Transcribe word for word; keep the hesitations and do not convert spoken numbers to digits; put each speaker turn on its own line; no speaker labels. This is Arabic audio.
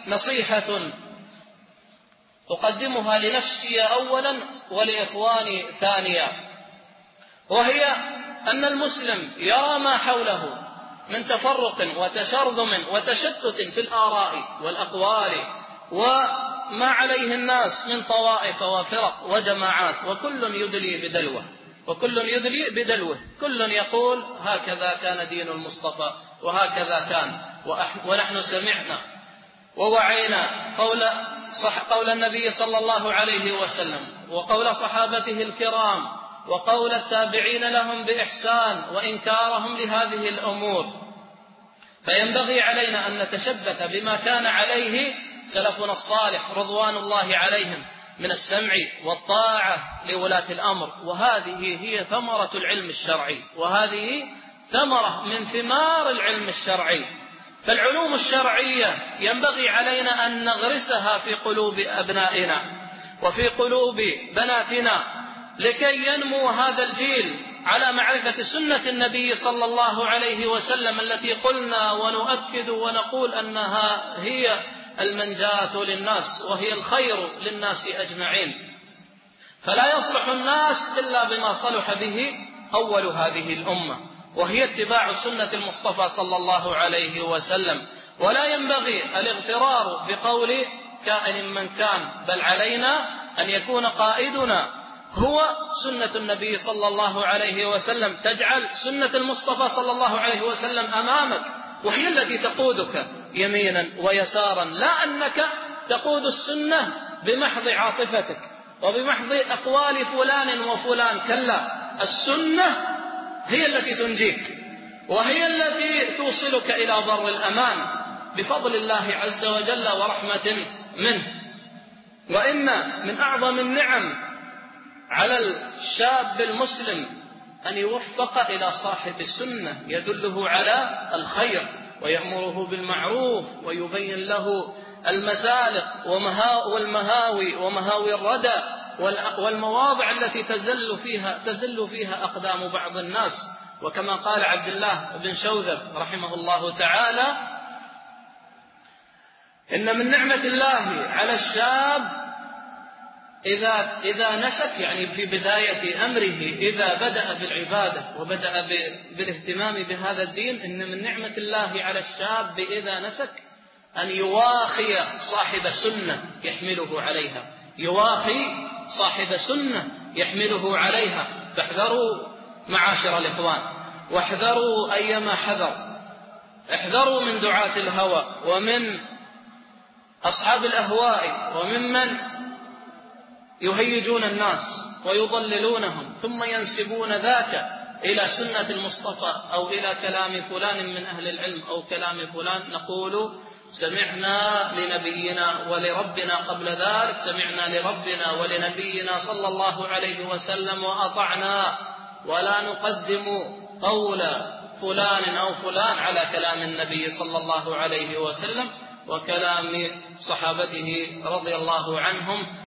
نصيحة أقدمها لنفسي أولا ولإخواني ثانيا، وهي أن المسلم يرى ما حوله من تفرق وتشرذم وتشتت في الآراء والأقوال وما عليه الناس من طوائف وفرق وجماعات، وكل يدلي بدلوه وكل يدلي بدلوه كل يقول هكذا كان دين المصطفى وهكذا كان، ونحن سمعنا ووعينا قول صح قول النبي صلى الله عليه وسلم وقول صحابته الكرام وقول التابعين لهم بإحسان وإنكارهم لهذه الأمور. فينبغي علينا أن نتشبث بما كان عليه سلفنا الصالح رضوان الله عليهم من السمع والطاعة لولاة الأمر، وهذه هي ثمرة العلم الشرعي، وهذه ثمرة من ثمار العلم الشرعي. فالعلوم الشرعية ينبغي علينا أن نغرسها في قلوب أبنائنا وفي قلوب بناتنا لكي ينمو هذا الجيل على معرفة سنة النبي صلى الله عليه وسلم التي قلنا ونؤكد ونقول أنها هي المنجاة للناس وهي الخير للناس أجمعين. فلا يصلح الناس إلا بما صلح به أول هذه الأمة، وهي اتباع سنة المصطفى صلى الله عليه وسلم. ولا ينبغي الاغترار بقول كائن من كان، بل علينا أن يكون قائدنا هو سنة النبي صلى الله عليه وسلم. تجعل سنة المصطفى صلى الله عليه وسلم أمامك، وهي التي تقودك يمينا ويسارا، لا أنك تقود السنة بمحض عاطفتك وبمحض أقوال فلان وفلان. كلا، السنة هي التي تنجيك وهي التي توصلك إلى بر الأمان بفضل الله عز وجل ورحمة منه. وإن من أعظم النعم على الشاب المسلم أن يوفق إلى صاحب السنة يدله على الخير ويأمره بالمعروف ويبين له المسالك والمهاوي ومهاوي الردى والمواضع التي تزل فيها تزل فيها أقدام بعض الناس. وكما قال عبد الله بن شوذب رحمه الله تعالى: إن من نعمة الله على الشاب إذا إذا نسك، يعني في بداية أمره إذا بدأ بالعبادة وبدأ بالاهتمام بهذا الدين، إن من نعمة الله على الشاب إذا نسك أن يواخي صاحب سنة يحمله عليها، يواخي صاحب سنة يحمله عليها. فاحذروا معاشر الإخوان، واحذروا أيما حذر، احذروا من دعاة الهوى ومن أصحاب الأهواء وممن يهيجون الناس ويضللونهم ثم ينسبون ذاك إلى سنة المصطفى أو إلى كلام فلان من أهل العلم أو كلام فلان. نقول سمعنا لنبينا ولربنا قبل ذلك، سمعنا لربنا ولنبينا صلى الله عليه وسلم وأطعنا، ولا نقدم قول فلان أو فلان على كلام النبي صلى الله عليه وسلم وكلام صحابته رضي الله عنهم.